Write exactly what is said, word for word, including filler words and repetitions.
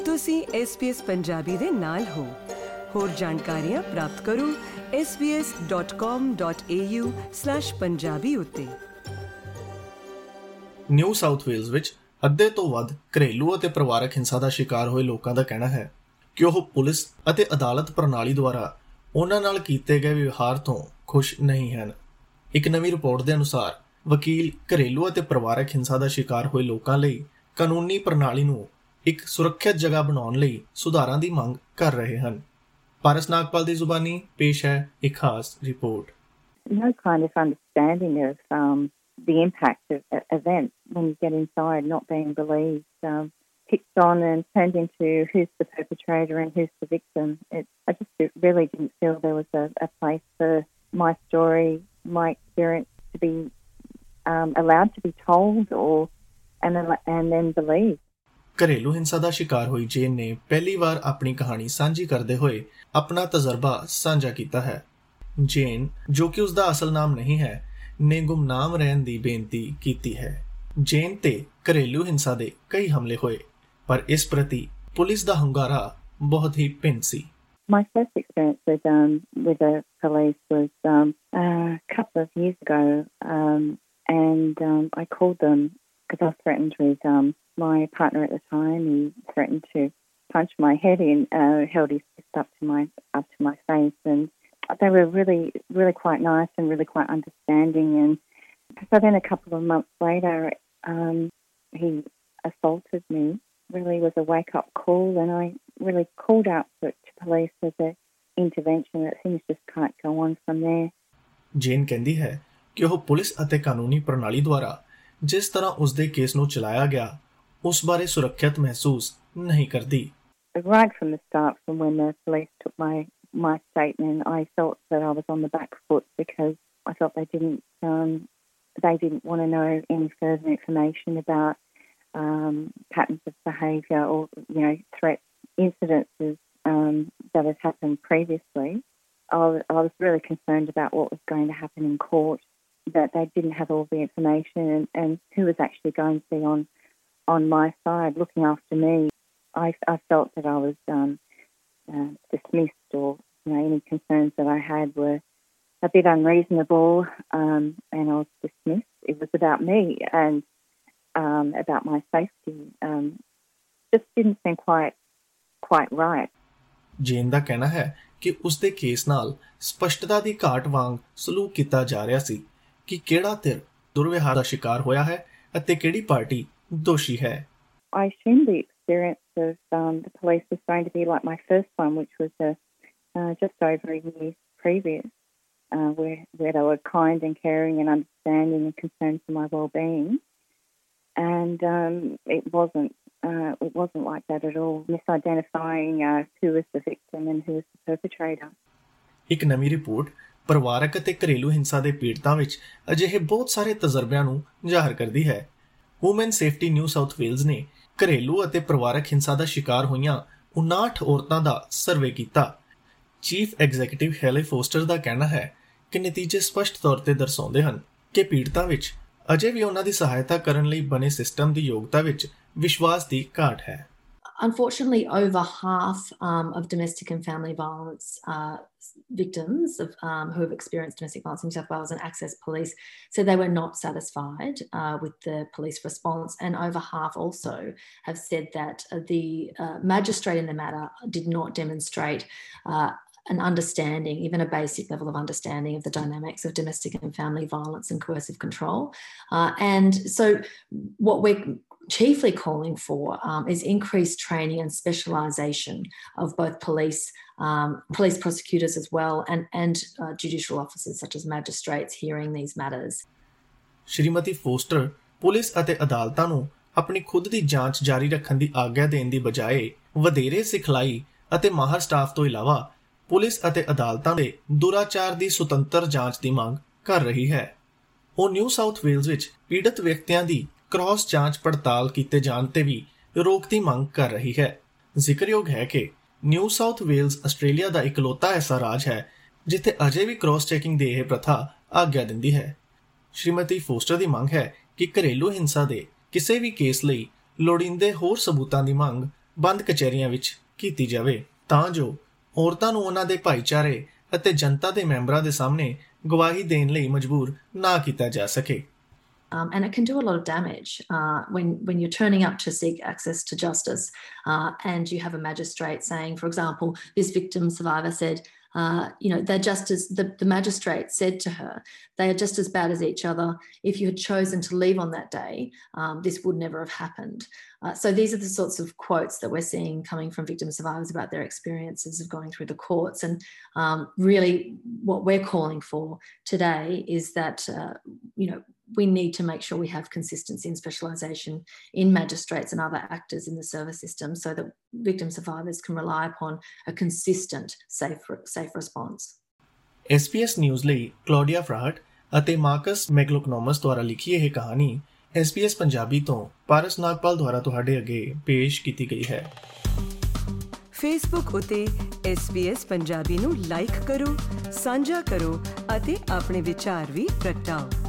ਤੁਸੀਂ S B S Punjabi ਦੇ ਨਾਲ ਹੋ। ਹੋਰ ਜਾਣਕਾਰੀਆਂ ਪ੍ਰਾਪਤ ਕਰੋ S B S dot com dot A U slash Punjabi ਉੱਤੇ। ਨਿਊ ਸਾਊਥ ਵੇਲਜ਼ ਵਿੱਚ ਅੱਧੇ ਤੋਂ ਵੱਧ ਘਰੇਲੂ ਅਤੇ ਪਰਿਵਾਰਕ ਹਿੰਸਾ ਦਾ ਸ਼ਿਕਾਰ ਹੋਏ ਲੋਕਾਂ ਦਾ ਕਹਿਣਾ ਹੈ ਕਿ ਉਹ ਪੁਲਿਸ ਅਤੇ ਅਦਾਲਤ ਪ੍ਰਣਾਲੀ ਦੁਆਰਾ ਉਹਨਾਂ ਨਾਲ ਕੀਤੇ ਗਏ ਵਿਵਹਾਰ ਤੋਂ ਖੁਸ਼ ਨਹੀਂ ਹਨ। ਇੱਕ ਨਵੀਂ ਰਿਪੋਰਟ ਦੇ ਅਨੁਸਾਰ ਵਕੀਲ ਘਰੇਲੂ ਅਤੇ ਪਰਿਵਾਰਕ ਹਿੰਸਾ ਦਾ ਸ਼ਿਕਾਰ ਹੋਏ ਲੋਕਾਂ ਲਈ ਕਾਨੂੰਨੀ ਪ੍ਰਣਾਲੀ ਨੂੰ ਇੱਕ ਸੁਰੱਖਿਅਤ ਜਗ੍ਹਾ ਬਣਾਉਣ ਲਈ ਸੁਧਾਰਾਂ ਦੀ ਮੰਗ ਕਰ ਰਹੇ ਹਨ। ਪਾਰਸ ਨਾਗਪਾਲ ਦੀ ਜ਼ੁਬਾਨੀ ਪੇਸ਼ ਹੈ ਇੱਕ ਖਾਸ report. No kind of understanding of um, the impact of uh, events when you get inside, not being believed, um, picked on and turned into who's the perpetrator and who's the victim. It, I just really didn't feel there was a, a place for my story, my experience to be um, allowed to be told or and, and then believed. ਘਰੇਲੂ ਹਿੰਸਾ ਦਾ ਸ਼ਿਕਾਰ ਹੋਈ ਜੇਨ ਨੇ ਪਹਿਲੀ ਵਾਰ ਆਪਣੀ ਕਹਾਣੀ ਸਾਂਝੀ ਕਰਦੇ ਹੋਏ ਆਪਣਾ ਤਜਰਬਾ ਸਾਂਝਾ ਕੀਤਾ ਹੈ। ਜੇਨ, ਜੋ ਕਿ ਉਸਦਾ ਅਸਲ ਨਾਮ ਨਹੀਂ ਹੈ, ਨੇ ਗੁਮਨਾਮ ਰਹਿਣ ਦੀ ਬੇਨਤੀ ਕੀਤੀ ਹੈ। ਜੇਨ ਤੇ ਘਰੇਲੂ ਹਿੰਸਾ ਦੇ ਕਈ ਹਮਲੇ ਹੋਏ, ਪਰ ਇਸ ਪ੍ਰਤੀ ਪੁਲਿਸ ਦਾ ਹੁੰਗਾਰਾ ਬਹੁਤ ਹੀ ਭਿੰਨ ਸੀ। My first experience with um with the police was um a couple of years ago, um and um I called them because I was threatened with um my partner at the time. He threatened to punch my head in, uh, held his fist up to my up to my face, and they were really, really quite nice and really quite understanding. And so then a couple of months later, um, he assaulted me. Really was a wake-up call, and I really called out to, to police as an intervention that things just can't go on from there. ਜੇਨ ਕਹਿੰਦੀ ਹੈ ਕਿ ਉਹ police ਅਤੇ ਕਾਨੂੰਨੀ ਪ੍ਰਣਾਲੀ ਦੁਆਰਾ ਜਿਸ ਤਰ੍ਹਾਂ ਉਸਦੇ ਕੇਸ ਨੂੰ ਚਲਾਇਆ ਗਿਆ ਉਸ ਬਾਰੇ ਸੁਰੱਖਿਅਤ ਮਹਿਸੂਸ ਨਹੀਂ ਕਰਦੀ। Right from the start, from when the police took my my statement, I felt that I was on the back foot because I felt they didn't um, they didn't want to know any further information about um, patterns of behaviour or you know threat incidences um, that had happened previously. I was, I was really concerned about what was going to happen in court, that they didn't have all the information and, and who was actually going to be on on my side looking after me. I, I felt that I was um, uh, dismissed, or you know, any concerns that I had were a bit unreasonable, um, and I was dismissed. It was about me and um, about my safety. Um, just didn't seem quite quite right. ਜੇਨ ਦਾ ਕਹਿਣਾ ਹੈ ਕਿ ਉਸਦੇ case ਨਾਲ ਸਪਸ਼ਟਤਾ ਦੀ ਘਾਟ ਵਾਂਗ ਸਲੂਕ ਕੀਤਾ ਜਾ ਰਿਹਾ ਸੀ ਕਿ ਕਿਹੜਾ ਧਿਰ ਦੁਰਵਿਹਾਰ ਦਾ ਸ਼ਿਕਾਰ ਹੋਇਆ ਹੈ ਅਤੇ ਕਿਹੜੀ ਪਾਰਟੀ ਦੋਸ਼ੀ ਹੈ। I assumed the experience of um, the police was going to be like my first one, which was a, uh, just over a year previous, uh, where, where they were kind and caring and understanding and concerned for my well-being. And um, it wasn't. Uh, it wasn't like that at all. Misidentifying uh, who was the victim and who was the perpetrator. ਇੱਕ ਨਵੀਂ report ਪਰਿਵਾਰਕ ਅਤੇ ਘਰੇਲੂ ਹਿੰਸਾ ਦੇ ਪੀੜਤਾਂ ਵਿੱਚ ਅਜਿਹੇ ਬਹੁਤ ਸਾਰੇ ਤਜਰਬਿਆਂ ਨੂੰ ਜ਼ਾਹਰ ਕਰਦੀ ਹੈ। Woman safety New South Wales ਨੇ ਘਰੇਲੂ ਅਤੇ ਪਰਿਵਾਰਕ ਹਿੰਸਾ ਦਾ ਸ਼ਿਕਾਰ ਹੋਈਆਂ ਉਨਾਹਠ ਔਰਤਾਂ ਦਾ ਸਰਵੇ ਕੀਤਾ। ਚੀਫ ਐਗਜ਼ੀਕਿਊਟਿਵ ਹੈਲੇ ਫੋਸਟਰ ਦਾ ਕਹਿਣਾ ਹੈ ਕਿ ਨਤੀਜੇ ਸਪਸ਼ਟ ਤੌਰ ਤੇ ਦਰਸਾਉਂਦੇ ਹਨ ਕਿ ਪੀੜਤਾਂ ਵਿੱਚ ਅਜੇ ਵੀ ਉਹਨਾਂ ਦੀ ਸਹਾਇਤਾ ਕਰਨ ਲਈ ਬਣੇ ਸਿਸਟਮ ਦੀ ਯੋਗਤਾ ਵਿੱਚ ਵਿਸ਼ਵਾਸ ਦੀ ਘਾਟ ਹੈ। Unfortunately, over half um, of domestic and family violence uh, victims of, um, who have experienced domestic violence in New South Wales and Access Police said they were not satisfied uh, with the police response, and over half also have said that uh, the uh, magistrate in the matter did not demonstrate uh, an understanding, even a basic level of understanding of the dynamics of domestic and family violence and coercive control. Uh, and so what we're chiefly calling for um, is increased training and specialisation of both police, um, police prosecutors as well, and, and uh, judicial officers such as magistrates hearing these matters. ਸ਼੍ਰੀਮਤੀ Foster police ਅਤੇ ਅਦਾਲਤਾਂ ਨੂੰ ਆਪਣੀ ਖੁਦ ਦੀ ਜਾਂਚ ਜਾਰੀ ਰੱਖਣ ਦੀ ਆਗਿਆ ਦੇਣ ਦੀ ਬਜਾਏ ਵਧੇਰੇ ਸਿਖਲਾਈ ਅਤੇ ਮਾਹਰ ਸਟਾਫ ਤੋਂ ਇਲਾਵਾ ਪੁਲਿਸ ਅਤੇ ਅਦਾਲਤਾਂ ਦੇ ਦੁਰਾਚਾਰ ਦੀ ਸੁਤੰਤਰ ਜਾਂਚ ਦੀ ਮੰਗ ਕਰ ਰਹੀ ਹੈ। ਉਹ ਨਿਊ ਸਾਊਥ ਵੇਲਜ਼ ਵਿੱਚ ਪੀੜਤ ਵਿਅਕਤੀਆਂ ਦੀ ਕ੍ਰਾਸ ਜਾਂਚ ਪੜਤਾਲ ਕੀਤੇ ਜਾਣ ਤੇ ਵੀ ਰੋਕ ਦੀ ਮੰਗ ਕਰ ਰਹੀ ਹੈ। ਜ਼ਿਕਰਯੋਗ ਹੈ ਕਿ ਨਿਊ ਸਾਊਥ ਵੇਲਜ਼ ਆਸਟ੍ਰੇਲੀਆ ਦਾ ਇਕਲੌਤਾ ਐਸਾ ਰਾਜ ਹੈ ਜਿੱਥੇ ਅਜੇ ਵੀ ਕ੍ਰਾਸ ਚੈਕਿੰਗ ਦੀ ਇਹ ਪ੍ਰਥਾ ਆਗਿਆ ਦਿੰਦੀ ਹੈ। ਸ਼੍ਰੀਮਤੀ ਫੋਸਟਰ ਦੀ ਮੰਗ ਹੈ ਕਿ ਘਰੇਲੂ ਹਿੰਸਾ ਦੇ ਕਿਸੇ ਵੀ ਕੇਸ ਲਈ ਲੋੜੀਂਦੇ ਹੋਰ ਸਬੂਤਾਂ ਦੀ ਮੰਗ ਬੰਦ ਕਚਹਿਰੀਆਂ ਵਿੱਚ ਕੀਤੀ ਜਾਵੇ ਤਾਂ ਜੋ ਔਰਤਾਂ ਨੂੰ ਉਹਨਾਂ ਦੇ ਭਾਈਚਾਰੇ ਅਤੇ ਜਨਤਾ ਦੇ ਮੈਂਬਰਾਂ ਦੇ ਸਾਹਮਣੇ ਗਵਾਹੀ ਦੇਣ ਲਈ ਮਜਬੂਰ ਨਾ ਕੀਤਾ ਜਾ ਸਕੇ। Um, and it can do a lot of damage uh, when, when you're turning up to seek access to justice uh, and you have a magistrate saying, for example, this victim survivor said, uh, you know, they're just as, the, the magistrate said to her, they are just as bad as each other. If you had chosen to leave on that day, um, this would never have happened. Uh, so these are the sorts of quotes that we're seeing coming from victim survivors about their experiences of going through the courts. And um, really what we're calling for today is that, uh, you know, we need to make sure we have consistency and specialisation in magistrates and other actors in the service system so that victim survivors can rely upon a consistent, safe, safe response. S B S News ਲਈ Claudia Farhart ਅਤੇ Marcus ਮੈਗਲੋਕਨੋਮਸ ਦੁਆਰਾ ਲਿਖੀ ਇਹ ਕਹਾਣੀ S B S Punjabi ਤੋਂ ਪਾਰਸ ਨਾਗਪਾਲ ਦੁਆਰਾ ਤੁਹਾਡੇ ਅੱਗੇ ਪੇਸ਼ ਕੀਤੀ ਗਈ ਹੈ। ਫੇਸਬੁੱਕ ਉਤੇ S B S ਪੰਜਾਬੀ ਨੂੰ ਲਾਈਕ ਕਰੋ, ਸਾਂਝਾ ਕਰੋ ਅਤੇ ਆਪਣੇ ਵਿਚਾਰ ਵੀ ਪ੍ਰਗਟਾਓ।